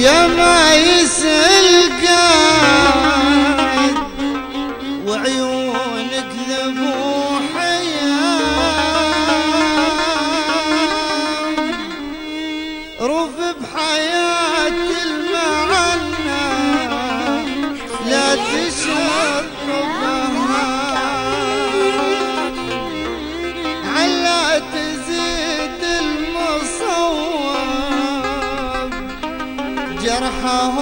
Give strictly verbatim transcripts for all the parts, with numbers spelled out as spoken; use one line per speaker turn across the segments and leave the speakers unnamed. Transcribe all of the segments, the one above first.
يا ما يسأل قاعد وعيونك ذبوحية رف بحياة المعنى لا تشرب بها علا تزيد المصوب جرحه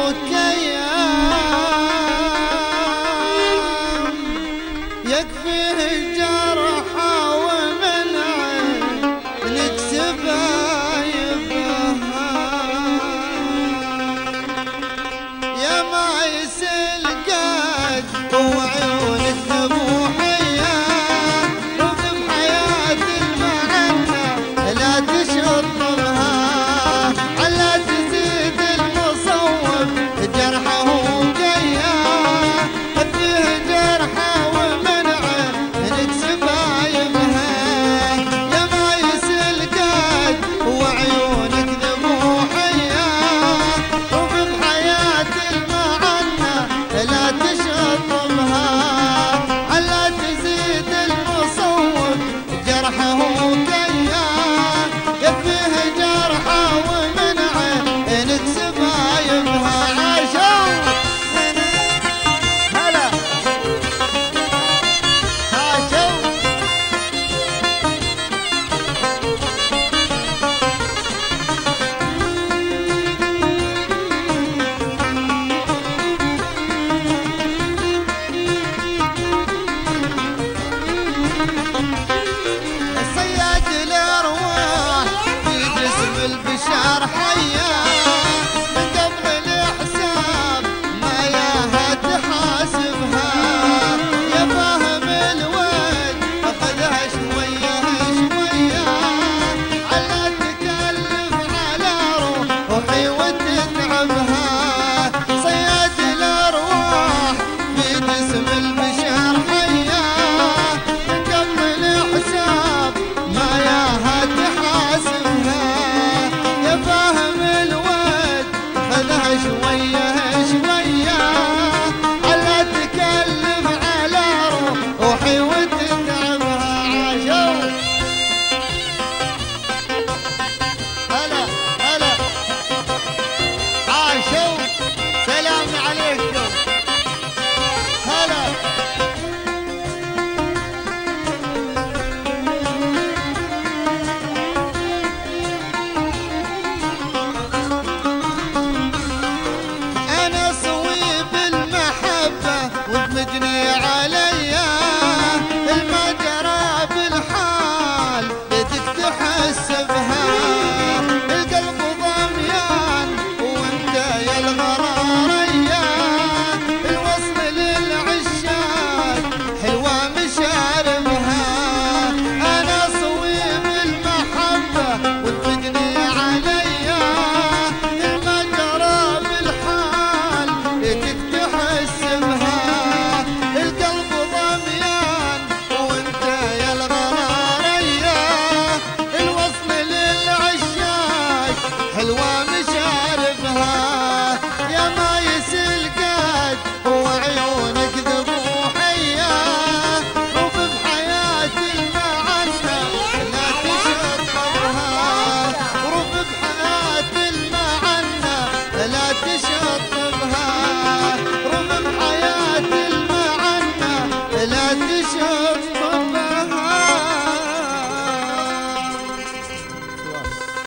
كيام يكفيه جرحه ومنعه نكسبه يبها يا ما يسل قد وعيونك ذبوحية رف بحياة المعنى لا تشطبها علا تزيد المصوب جرحه كيام فيه جرحه ومنعه نكسبه يبها يا ما يسل قد وعيونك ذبوحية رف بحياة المعنى لا تشطبها علا تزيد المصوب جرحه كيام يكفيه جرحه ومنعه نكسبه يبها عاشوا هلا عاشوا الصياد الارواح في جسم البشر حيا من قبل الحساب ما ياها تحاسبها يا فاهم الواد اخذها شويه شويه علا تكلف على روحي وتتعبها صياد الارواح في جسم البشر حيا من قبل الحساب ما ياها تحاسبها يا فاهم الواد خذها شويه شويه علا تكلف على روحي وتتعبها عاشوا هلا هلا عاشوا سلام عليكم هلا أنا صويب المحبة وتمجني عليا المجرى بالحال بدك تحسبها القلب ضميان وانت يا الغرارية الوصل للعشاق حلوة مشاربها أنا صويب المحبة وتمجني عليا المجرى بالحال بدك تحسبها القلب ضميان وانت يا الغرارية الوصل للعشاق حلوة مشاربها